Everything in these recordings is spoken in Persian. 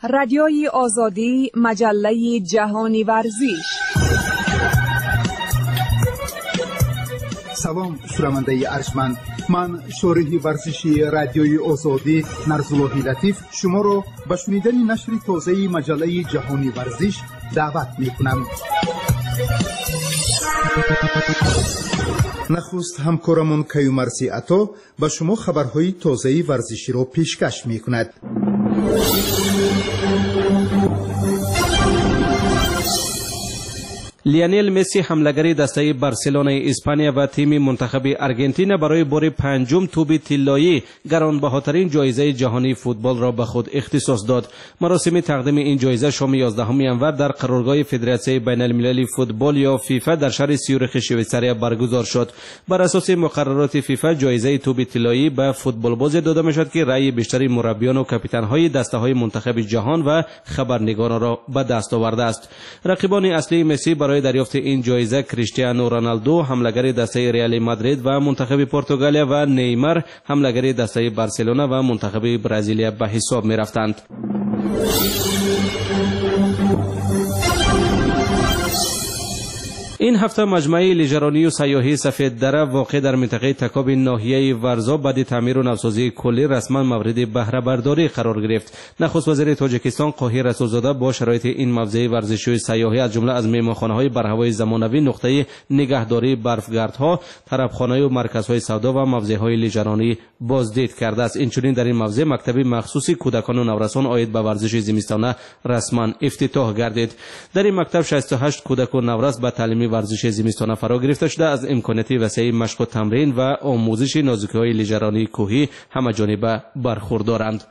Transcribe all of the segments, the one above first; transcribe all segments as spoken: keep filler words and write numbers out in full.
رادیوی آزادی، مجله جهانی ورزش. سلام شنونده ارجمند، من شارح ورزشی رادیوی آزادی نرزالله لطیف شما را به شنیدن نشر تازه مجله جهانی ورزش دعوت می‌کنم. نخست همکارمون کیومرسی عطا به شما خبرهای تازه ورزشی را پیشکش می‌کند. لیونل مسی حمله‌گر دسته بارسلونای اسپانیا و تیم منتخب آرژانتین برای بار پنجم توپ طلایی گرانبهاترین جایزه جهانی فوتبال را به خود اختصاص داد. مراسم تقدیم این جایزه شام یازدهم ژانویه در قرارگاه فدراسیون بین‌المللی فوتبال یا فیفا در شهر سیورخ شویساریا برگزار شد. بر اساس مقررات فیفا جایزه توپ طلایی به فوتبالباز داده می‌شود که رأی بیشتر مربیان و کاپیتان‌های دسته‌های منتخب جهان و خبرنگاران را به دست آورده است. رقیبان اصلی مسی برای دریافت این جایزه کریستیانو رونالدو حمله‌گر دسته ریال مادرید و منتخب پرتغال و نیمار حمله‌گر دسته بارسلونا و منتخب برزیل به حساب می‌رفتند. این هفته مجمع لیژرانی و سیاحی سفید دره واقع در منطقه تکاب ناحیه ورزا بعد تعمیر و نوسازی کلی رسما مورد بهره برداری قرار گرفت. نخست وزیر تاجیکستان قاهر رسولزاده با شرایط این موضع ورزشی و سیاحی از جمله از مهمانخانه‌های برهوای زمانوی، نقطه نگهداری برفگردها، طربخانه و مرکزهای سودا و موضع‌های لیژرانی بازدید کرده است. اینچنین در این موضع مکتب مخصوصی کودکان و نورسان عاید به ورزش زمستانه رسما افتتاح گردید. در این مکتب شصت و هشت کودک و نورس به تعلیم ورزش زمستانه فرا گرفته شده از امکانات وسیع مشق و تمرین و آموزش نازکی‌های لیژرانی کوهی همه جانبه برخوردارند.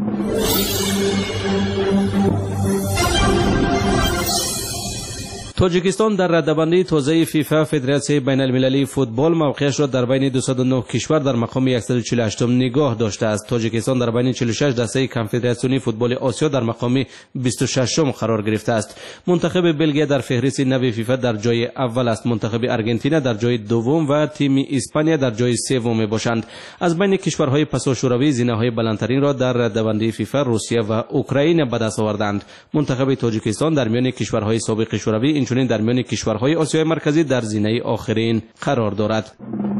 تاجیکستان در رده‌بندی تازه فیفا فدراسیون بین‌المللی فوتبال موقعش را در بین دویست و نه کشور در مقام صد و چهل و هشت نگاه داشته است. تاجیکستان در بین چهل و شش دسته کنفدراسیونی فوتبال آسیا در مقام بیست و شش قرار گرفته است. منتخب بلژیم در فهرست نو فیفا در جای اول است. منتخب آرژانتین در جای دوم و تیم اسپانیا در جای سوم میباشند. از بین کشورهای پسا شوروی زینه‌های بلندترین را در رده‌بندی فیفا روسیه و اوکراین به دست آوردند. منتخب تاجیکستان در میان کشورهای سابق شوروی چنین در میان کشورهای آسیای مرکزی در زینه آخرین قرار دارد.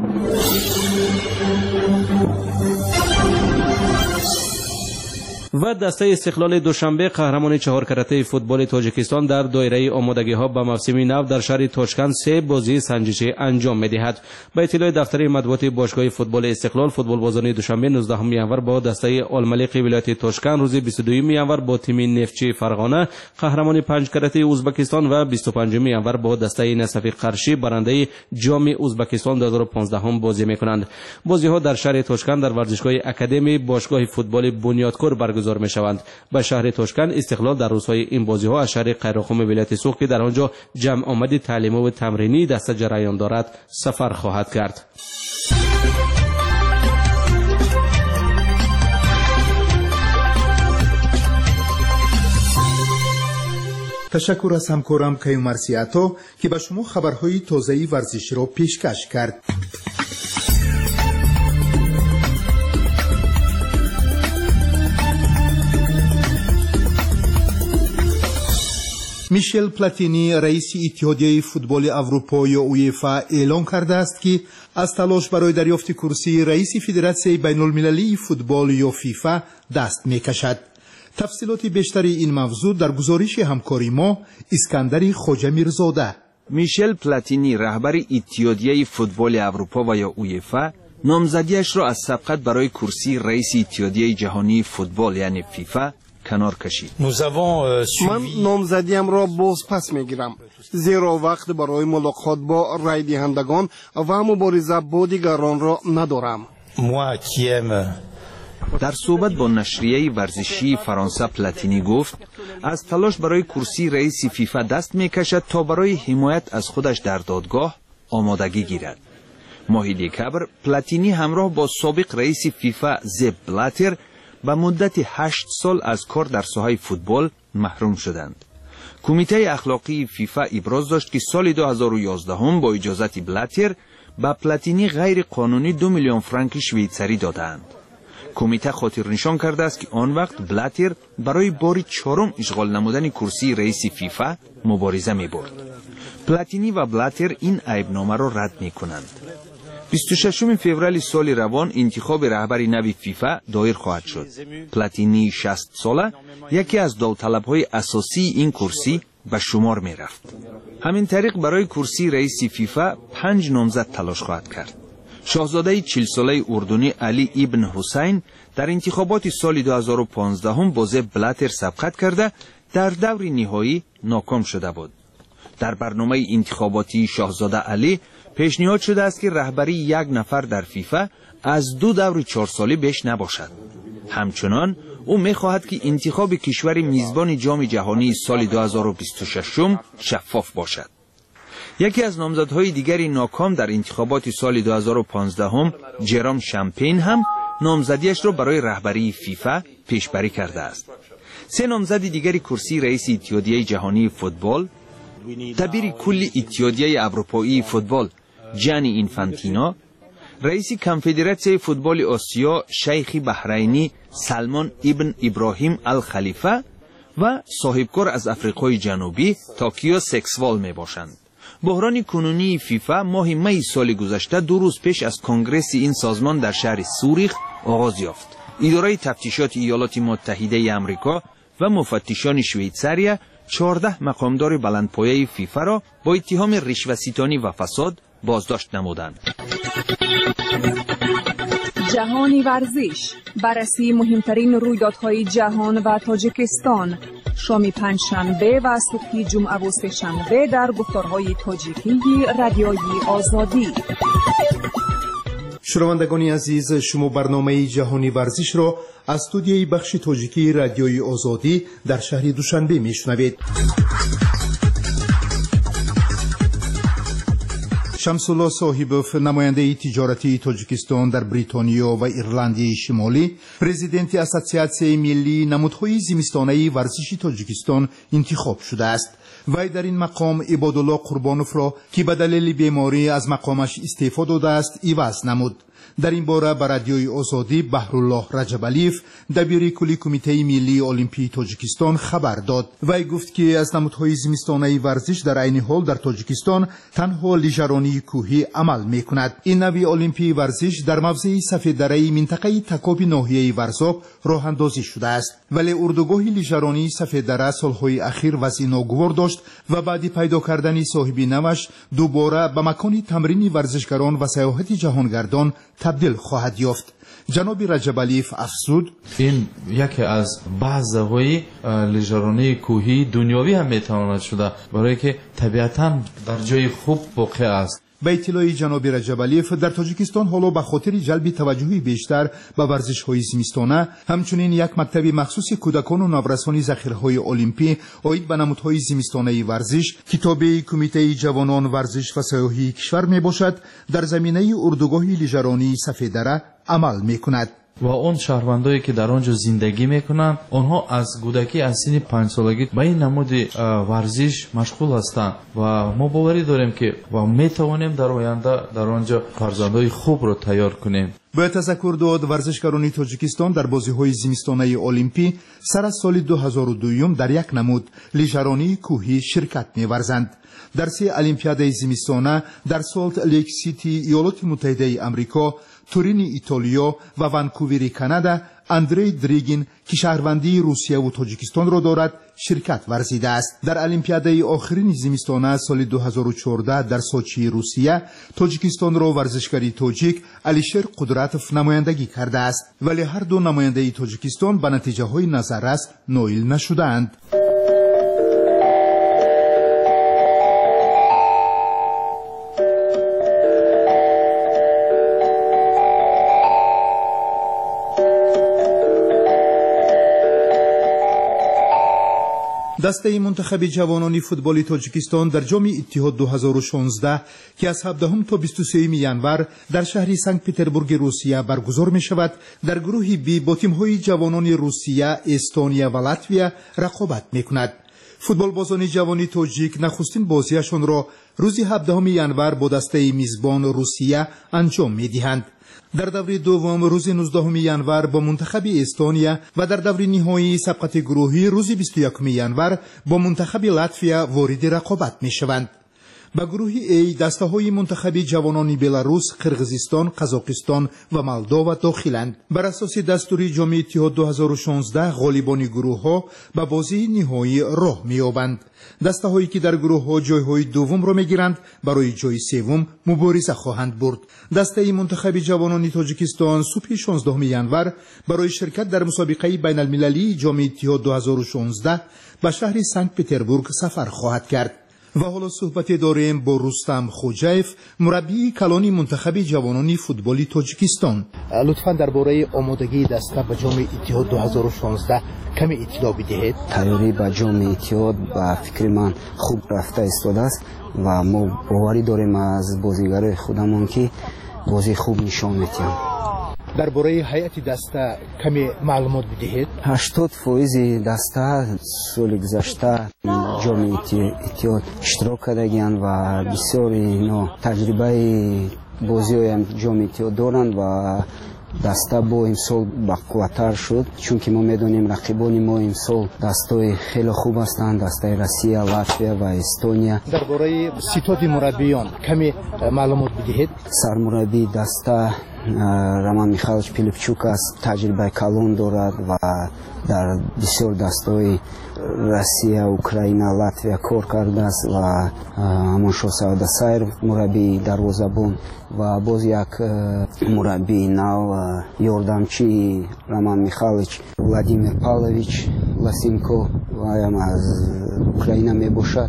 و دسته استقلال دوشنبه قهرمان چهار کرته فوتبال تاجیکستان در دایره آمادگی‌ها به موسم نو در شهر تاشکند سه بازی سنجشی انجام می‌دهد. به اطلاع دفتر مطبوعاتی باشگاه فوتبال استقلال، فوتبالبازان دوشنبه نوزدهم ژانویه با دسته آلملیق ولایت تاشکند، روز بیست و دوم ژانویه با تیم نفتچی فرغانه قهرمان پنج کرته ازبکستان و بیست و پنجم ژانویه با دسته نصفی قرشی برنده جام ازبکستان دو هزار و پانزده بازی می‌کنند. بازی‌ها در شهر تاشکند در ورزشگاه اکادمی باشگاه فوتبال بنیادکور برگزار می شوند. به شهر تاشکند استقلال در روزهای این بازی ها از شهر قیراخوم ولایت سوخت که در آنجا جمع آمد تعلیمی و تمرینی دسته جریان دارد سفر خواهد کرد. تشکر از همکارم کیومرسی عطا که به شما خبرهای تازه ورزشی را پیشکش کرد. میشل پلاتینی رئیس اتحادیه فوتبال اروپا یا اویفا اعلام کرده است که از تلاش برای دریافت کرسی رئیس فدراسیون بین‌المللی فوتبال یا فیفا دست می‌کشد. تفصیلات بیشتر این موضوع در گزارش همکاری ما اسکندر خواجه میرزاده. میشل پلاتینی رهبر اتحادیه فوتبال اروپا و یا اویفا نامزدیش را از سبقت برای کرسی رئیس اتحادیه جهانی فوتبال یعنی فیفا کنار کشید. من نامزدیم را باز پس میگیرم زیرا وقت برای ملاقات با رای دهندگان و مبارزه با دیگران را ندارم. در صحبت با نشریه ورزشی فرانسه پلاتینی گفت از تلاش برای کرسی رئیس فیفا دست میکشد تا برای حمایت از خودش در دادگاه آمادگی گیرد. ماه دکبر پلاتینی همراه با سابق رئیس فیفا زپ بلاتر به مدت هشت سال از کار در ساحه فوتبال محروم شدند. کمیته اخلاقی فیفا ابراز داشت که سال دو هزار و یازده هم با اجازت بلاتر به پلاتینی غیر قانونی دو میلیون فرانک شویتزری دادند. کمیته خاطر نشان کرده است که آن وقت بلاتر برای بار چهارم اشغال نمودن کرسی رئیس فیفا مبارزه می برد. پلاتینی و بلاتر این عیبنامه را رد می کنند. بیست و ششم فوریه سال روان انتخاب رهبری نو فیفا دایر خواهد شد. پلاتینی شصت ساله یکی از داوطلب‌های اساسی این کرسی به شمار می رفت. همین طریق برای کرسی رئیس فیفا پنج نامزد تلاش خواهد کرد. شاهزاده چهل ساله اردنی علی ابن حسین در انتخابات سال دو هزار و پانزده هم با بلاتر سبقت کرده در دور نهایی ناکام شده بود. در برنامه انتخاباتی شاهزاده علی پیشنهاد شده است که رهبری یک نفر در فیفا از دو دور چهار ساله بیش نباشد. همچنان او می‌خواهد که انتخاب کشور میزبان جام جهانی سال دو هزار و بیست و شش شفاف باشد. یکی از نامزدهای دیگری ناکام در انتخابات سال دو هزار و پانزده هم جرام شامپین هم نامزدیش را برای رهبری فیفا پیشبری کرده است. سه نامزد دیگری کرسی رئیس اتحادیه جهانی فوتبال، دبیر کل اتحادیه اروپایی فوتبال جانی اینفانتینو، رئیس کنفدراسیون فوتبال آسیا شیخ بحرینی سلمان ابن ابراهیم الخلیفه و صاحبکار از آفریقای جنوبی تاکیو سکسوال می باشند. بحران کنونی فیفا ماه می سال گذشته دو روز پیش از کنگره این سازمان در شهر سوریخ آغاز یافت. اداره تفتیشات ایالات متحده آمریکا و مفتشان شویتزاریا چهارده مقامدار بلندپایه فیفا را با اتهام رشوه‌ستانی و فساد بازداشت نمودند. جهانی ورزش، بررسی مهمترین رویدادهای جهان و تاجیکستان، شام پنجشنبه و صبح جمعه و سه‌شنبه در گفتارهای تاجیکی رادیوی آزادی. شنوندگان عزیز، شما برنامه جهانی ورزش را از استودیوی بخش تاجیکی رادیوی آزادی در شهر دوشنبه میشنوید. شمس‌الله صاحبوف، نماینده تجارتی تاجیکستان در بریتانیا و ایرلندی شمالی، پرزیدنت اسوسیاسیون ملی نمودهای زمستانه ورزشی تاجیکستان انتخاب شده است. وی در این مقام عبادالله قربانوف را که به دلیل بیماری از مقامش استعفا داده است عوض نمود. در این باره به رادیوی آزادی بهرالله رجبالیف، دبیر کلی کمیته ملی المپی تاجیکستان خبر داد. وی گفت که از نمودهای زمستانه ورزش در عین حال در تاجیکستان تنها لیژرانی کوهی عمل می‌کند. این نوع المپی ورزش در موضع سفید دره منطقه تکاب ناحیه ورزاب راه اندازی شده است، ولی اردوگاه لیژرانی سفید دره سالهای اخیر وضع ناگوار داشت و بعد پیدا کردن صاحب نوش دوباره به مکان تمرین ورزشکاران و سیاحت جهانگردان تبدیل خواهد یافت. جناب رجبالیف افزود: این یکی از بازهای لیژرانی کوهی دنیوی هم میتواند شده، برای که طبیعتاً در جای خوب واقع است. به اطلاع جناب رجبالیف، در تاجیکستان حالا به خاطر جلب توجهی بیشتر به ورزش‌های زمستانه، همچنین یک مکتب مخصوص کودکان و نورسان ذخیره‌های المپی آید به نمودهای زمستانه ورزش که تابع کمیته جوانان ورزش و سیاحی کشور میباشد، در زمینه اردوگاه لیژرانی سفید دره عمل میکند. و اون شهروندایی که در آنجا زندگی میکنند، آنها از کودکی از سن پنج سالگی به این نمود ورزش مشغول هستند و ما باوری داریم که و میتوانیم در آینده در آنجا فرزندای خوب رو تیار کنیم. به تذکر داد ورزشکاران تاجیکستان در بازی‌های زمستانه المپی سر از سال دو هزار و دو در یک نمود لیژرانی کوهی شرکت می‌ورزند. در سه المپیاد زمستانه در سالت لیک سیتی ایالات متحده آمریکا، تورین ایتالیا و ونکوور کانادا، اندری دریگین که شهروندی روسیه و تاجیکستان را دارد شرکت ورزیده است. در المپیاد آخرین زمستانه سال دو هزار و چهارده در سوچی روسیه، تاجیکستان را ورزشکاری تاجیک علیشیر قدرتوف نمایندگی کرده است، ولی هر دو نماینده تاجیکستان به نتیجه های نظررس نائل نشدند. دسته منتخب جوانان فوتبال تاجیکستان در جام اتحاد دو هزار و شانزده که از هفدهم تا بیست و سوم ژانویه در شهر سنت پترزبورگ روسیه برگزار می شود، در گروه بی با تیم‌های جوانان روسیه، استونیا و لاتویا رقابت می کند. فوتبالبازان جوانی تاجیک نخستین بازیشان را روز هفدهم ژانویه با دسته میزبان روسیه انجام می‌دهند. در دور دوم روز نوزدهم ژانویه با منتخب استونیا و در دور نهایی سبقت گروهی روز بیست و یکم ژانویه با منتخب لاتویا وارد رقابت می‌شوند. با گروه ای دسته‌های منتخب جوانان بلاروس، قرقیزستان، قزاقستان و مولداوا داخلند. بر اساس دستور جام اتحاد دو هزار و شانزده غالبان گروه‌ها به بازی نهایی راه می‌یابند. دسته‌هایی که در گروه‌ها جای‌های دوم را می‌گیرند برای جای سوم مبارزه خواهند برد. دسته منتخب جوانان تاجیکستان صبح شانزدهم ژانویه برای شرکت در مسابقه بین‌المللی جام اتحاد دو هزار و شانزده به شهر سنت پتربورگ سفر خواهد کرد. و حالا صحبت داریم با رستم خوجایف، مربی کلان منتخب جوانان فوتبال تاجیکستان. لطفاً درباره آمادگی دسته به جام اتحاد دو هزار و شانزده کمی اطلاع بدهید. تیاری به جام اتحاد با فکر من خوب رفته ایستاده است و ما باوری داریم از بازیگرای خودمون که بازی خوب نشان میدهند. درباره هیئت دسته کمی معلومات بدهید. هشتاد فایز دسته سال گذشته جام اتحاد اشتراک کردند و بسیار اینا تجربه بازی هم جام اتحاد دارند و دسته با امسال بقوتر شد، چون که ما میدونیم رقیبان ما امسال دستای خیلی خوب هستند، دستای روسیه، لاتویا و استونیا. درباره ستاد مربیان کمی معلومات بدهید. سرمربی دسته роман михайлович پیلیپچوک است، تجربه کلان دارد و در بسیار دستای روسیه، اوکراین، لاتویا کار کرده است و همانشو سعد سایر مربی دروازه‌بان و باز یک مربی نو یاردمچی роман میخайлович владимир павлович ласенко و هم از اوکراین می باشد.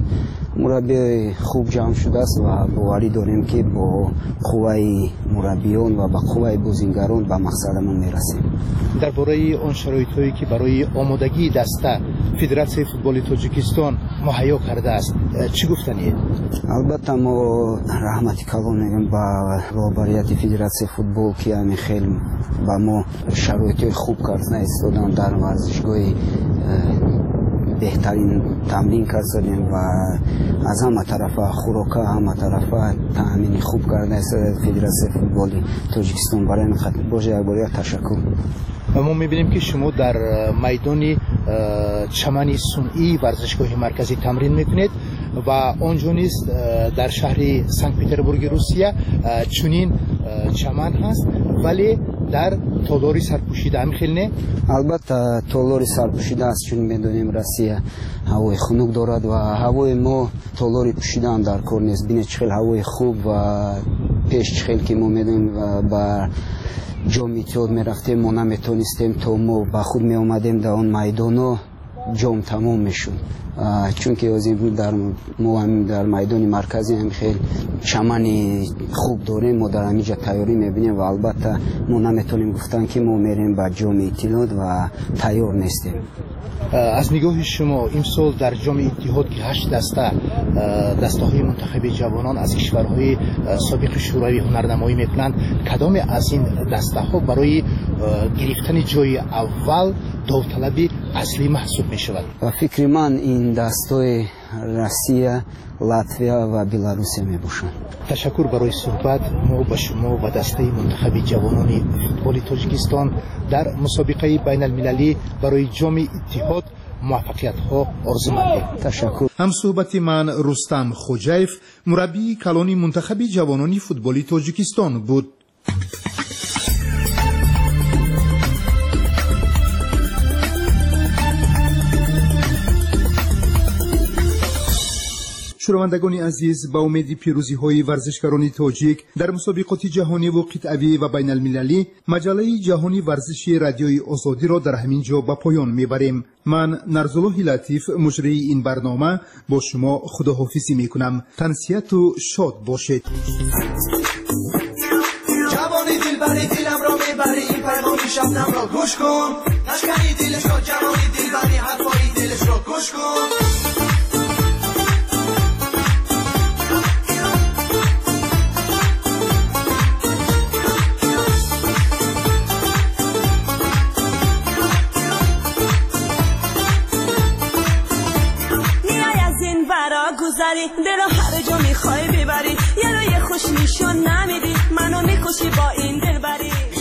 مربی خوب جمع شده است و باوری داریم که با قوه مربیان و با قوه بازیگران به مقصدمون میرسیم. درباره آن شرایطی که برای آمادگی دسته فدراسیون فوتبال تاجیکستان مهیا کرده است چی گفتنیه؟ البته ما رحمتی کلان میگیم با رهبریت فدراسیون فوتبال که همین خیلی با ما شرایط خوب کرده ایستادن در ورزشگاه بهترین تمرین کردیم و از همه طرف خوراک همه طرف تامین خوب کرده است فدراسیون فوتبال تاجیکستان. برای من خاطر باشه یک بار تشکر. ما میبینیم که شما در میدان چمن صنعی ورزشگاه مرکزی تمرین میکنید و آنجا نیست در شهر سنت پتربورگ روسیه چنین چمن هست ولی در تالاری سرپوشیده همین خیلی نه؟ البته تالاری سرپوشیده است، چون میدونیم روسیه هوای خنک دارد و هوای ما تالاری پوشیده هم در کار نیست. بینید چه هوای خوب و پیش چه که ما میدونیم با جام اتحاد میرفتیم ما نمیتونستیم تا ما با خود می آمدیم در آن میدان جام تمام میشد، چون که از این در ما هم در میدان مرکزی هم خیلی چمنی خوب داریم، ما در همینجا تیاری میبینیم و البته ما نمیتونیم گفتن که ما میریم به جام اتحاد و تیار نیستیم. از نگاه شما امسال در جام اتحاد که هشت دسته دسته های منتخب جوانان از کشورهای سابق شوروی هنرنمایی میکنند، کدام از این دسته ها برای گرفتن جای اول داوطلبی اصلی محسوب می شود؟ و فکر من این دستای روسیه، لاتویا و بلاروسیه می باشند. تشکر برای صحبت. ما با شما و دسته منتخب جوانان فوتبال تاجیکستان در مسابقه بین المللی برای جام اتحاد موفقیت ها آرزو مندیم. تشکر. هم صحبت من رستم خوجایف، مربی کلان منتخب جوانان فوتبال تاجیکستان بود. شنوندگان عزیز، با امید پیروزی های ورزشکاران تاجیک در مسابقات جهانی و قطعی و بین المللی، مجله جهانی ورزشی رادیوی آزادی را در همین جا به پایان میبریم. من نرزالله لطیف مجری این برنامه با شما خداحافظی میکنم. تنسیت و شاد باشید. جوانی دل بری دلم را میبری، این پیغامی شبنم را گوش کن، نشکنی دلش را، جوانی دل بری حرفای دلش را گوش کن. زری دل هر جا میخوای ببری، یه رو یه خوش نشون نمیدی، منو میکشی با این دل بری.